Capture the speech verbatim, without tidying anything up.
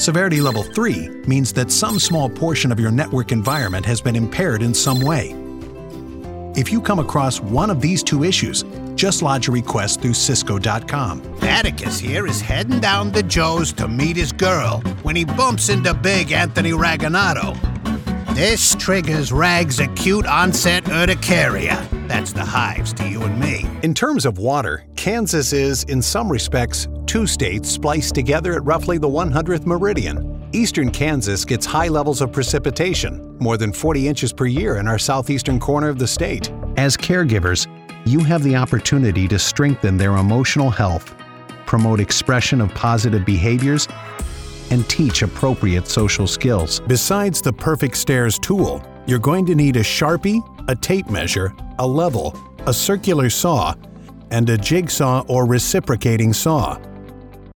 Severity level three means that some small portion of your network environment has been impaired in some way. If you come across one of these two issues, just lodge a request through Cisco dot com. Atticus here is heading down to Joe's to meet his girl when he bumps into big Anthony Raganato. This triggers Rag's acute onset urticaria. That's the hives to you and me. In terms of water, Kansas is, in some respects, two states spliced together at roughly the one hundredth meridian. Eastern Kansas gets high levels of precipitation, more than forty inches per year in our southeastern corner of the state. As caregivers, you have the opportunity to strengthen their emotional health, promote expression of positive behaviors, and teach appropriate social skills. Besides the Perfect Stairs tool, you're going to need a Sharpie, a tape measure, a level, a circular saw, and a jigsaw or reciprocating saw.